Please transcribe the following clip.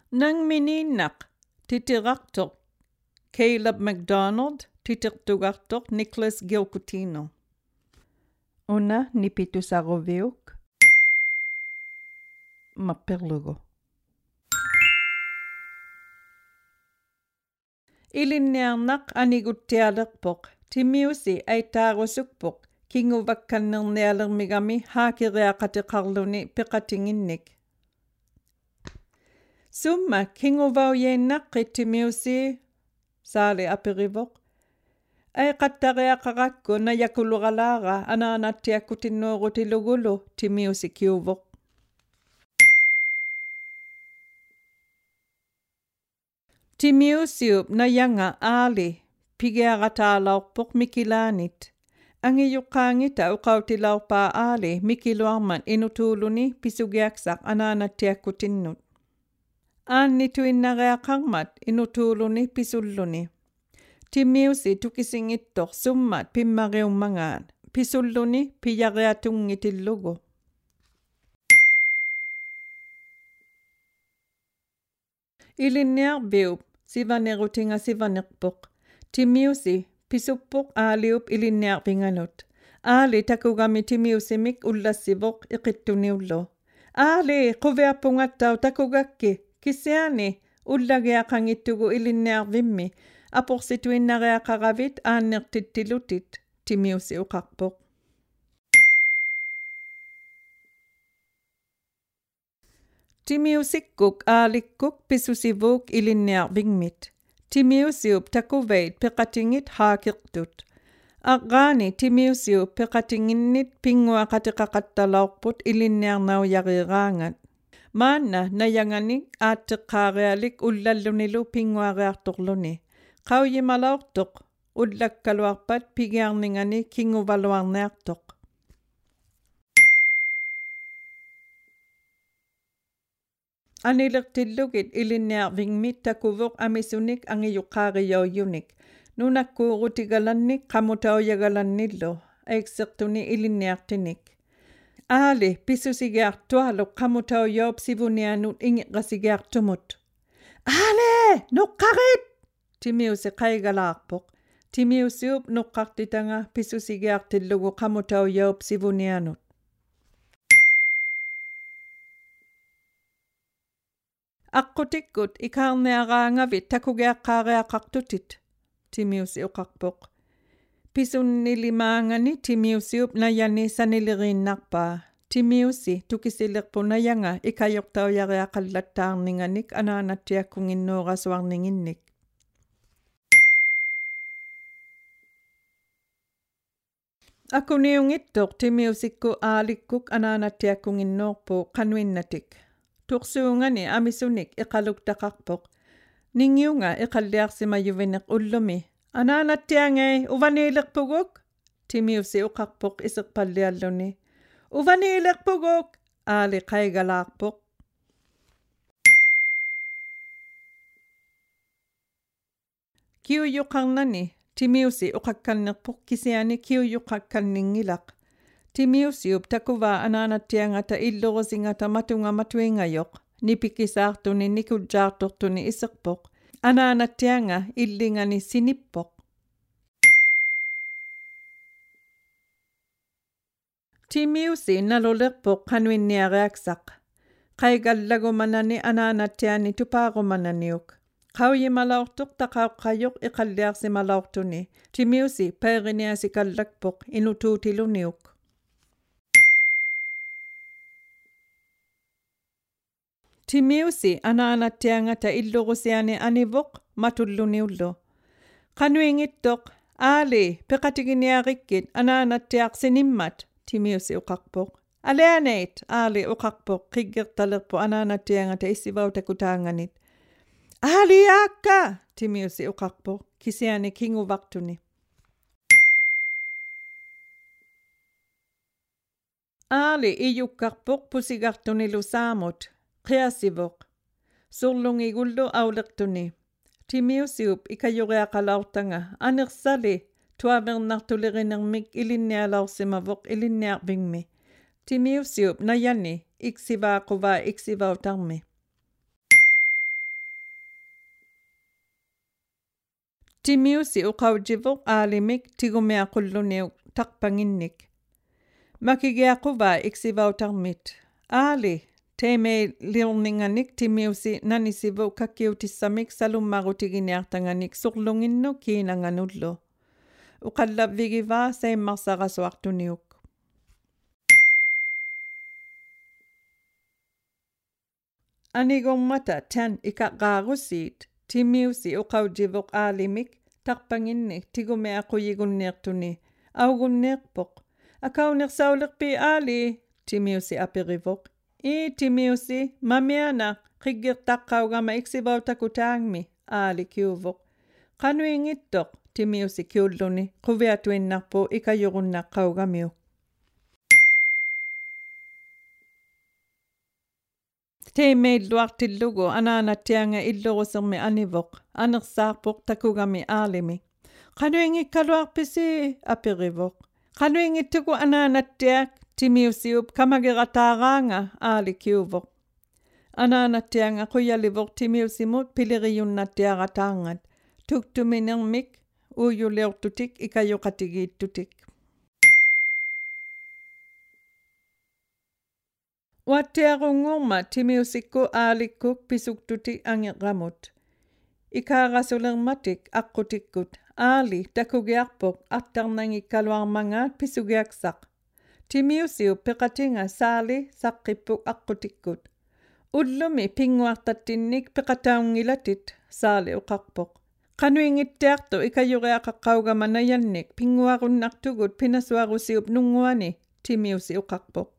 Nang mininak titiraqtoq Caleb MacDonald titirtugartoq Nicholas Gilcutino. Una nipitusaroviuk mapperlugo. Ilinniarnaq aniguttialerpoq timiusi aitaarusukpoq kinguvakkannernialermigami haakiriaqatiqarluni peqatinginnik. Summa kinguvauyiinnaqqi timiusi saali apirivoq ay qattariaqaqakku nayakuluralaaqa anaanattiakkutinnuurutilugulu timiusi kiuvoq. Timiusiup nayanga aali pigiaqataalaorpoq mikilaanit. Angiyuqqaangita uqautilaorpaa aali mikiluarman inutuuluni pisugiaksaq anaanattiakkutinnut. Aannituinnariaqarmat inutuuluni pisulluni. Timiusi tukisingittoq summat pimmariummangaan pisulluni piyariatungitillugu. Ilinniarviup sivanerutinga sivanerpoq. Timiusi pisuppoq aaliup ilinniarvinganut. Aali takugami timiusimik ullassivoq iqittuniullu. Aali quviarpungattau takugakki kisiani ullagiaqangittugu ilinniarvimmi aporsituinnariaqaravit aannertittilutit timiusi uqarpoq. Timiusikkuk aalikkuk pisusivuuk ilinniarvingmit. Timiusiup takuveit peqatingit haakirtut. Aqqaani timiusiup peqatinginnit pinguaqatiqaqattalaorput ilinniarnaujariiraangat. Maanna nayanganik aatteqqaarialik ullallunilu pinguariartorluni. Qaujimalaortoq ullakkaluarpat pigiarningani kinguvaluarniartoq. Anilertillugit ilinniarvingmit takuvoq amisunik angiyuqqaariyouyunik. Nunakkuurutigalannik qamutaujagalanillu aiksertuni ilinniartinik. Aali pisusigiartualuq qamutauyoop sivunianut ingiqasigiartumut. Aali nuqqarit! Timiusi qaigalaarpoq. Timiusiup nuqqartitanga pisusigiartillugu qamutauyoop sivunianut. Aqutikkut ikaarniaraangavit takugiaqqaariaqartutit. Timiusi uqarpoq. Pisunnilimaangani timiusiup nayani saniliriinnarpaa. Timiusi tukisilerpu nayanga ikajortaujariaqallattaarninganik anaanattiakkunginnuurasuarninginnik. Akuniungittoq timiusikku aalikkuk anaanattiakkunginnuurpu qanuinnatik. Tursuungani amisunik iqaluktaqarpoq. Ningiunga iqalliarsimayuvineq ullumi. Anaanattiangay uvaniilerpuguk? Timiusi uqarpoq iserpallialluni. Uvaniilerpuguk? Aali qaigalaarpoq. Kiuyuqarnani timiusi uqakkannerpoq kisiani kiuyuqakkanninngilaq. Timiusiup takuvaa anaanattiangata illurusingata matunga matuingayoq. Nipikisaartuni nikudjaartortuni iserpoq. Anaanattianga illingani sinippoq. Timiusi nalulerpoq qanuinniariaksaq. Qaigallagumanani anaanattiani tupaarumananiuk. Qaujimalaortuq taqauqqayoq iqalliarsimalaortuni. Timiusi pairiniasikallakpoq inutuutiluniuk. Timiusi anaanattiangata illurusiani anivoq matulluniullu. Qanuingittoq aali peqatiginiarikkit anaanattiaqsinimmat timiusi uqarpoq. Aleaneit aali uqarpoq qiggertalerpu anaanattiangata issivautakutaanganit. Aali yaakka timiusi uqarpoq kisiani kinguvartuni. Aali iyukkarpoq pusigartunilu saamut. Qiasivoq. Surlungigullu aulertuni. Timiusiup ikajuriaqalaortanga anersali tuavernartulerinermik ilinnialaorsimavoq ilinniarvingmi. Timiusiup nayani iksivaaquva iksivautarmi. timiusi uqawjivuk aalimik tigumiaqulluniuk taqpanginnik. Makigiaquva iksivautarmit. Aali teeme liurninganik timiusi nanisivu kakkiutissamik salummarutiginiartanganik surlunginnu kiinanganullu. Uqallavvigiva seimmarsarasuartuniuk. Anigormata tan ikaqaarusiit timiusi uqawjivuk aalimik taqpanginnik tigumiaquyigunniartuni augunniarpoq. Akaunersaulerpi aali timiusi apirivok. Timiusi mamiana qiggirtaqqaugama iksivautakutaangmi aali kiuvok. Qanuingittoq timiusi kiulluni quviatuinnarpu ikayurunnaqqaugamiu. Teemeilluartillugu anaanattianga illurusermi anivok anersaarpoq takugami aalimi. Qanuingikkaluarpisi apirivok. Qanuingittuku anaanattiak timiusiup kamagerataaraanga aali kiuvok. Anaanattianga quyalivok timiusimut piliriunnattiarataangat tuktuminermik uuyuliortutik ikayuqatigiittutik. Uattiarungorma timiusikku aalikkuk pisuktuti angeqamut. Ikaarasulermatik aqutikkut aali takugiarpoq attarnangikkaluarmangaat pisugiaksaq. Timiusiu peqatinga saali saqqippuk aqutikkut. Ullumi pinguartattinnik peqataungilatit saali uqarpoq. Qanuingittiartu ikayuriaqaqqaugama nayannik pinguarunnartugut pinasuarusiup nunguani timiusi uqarpoq.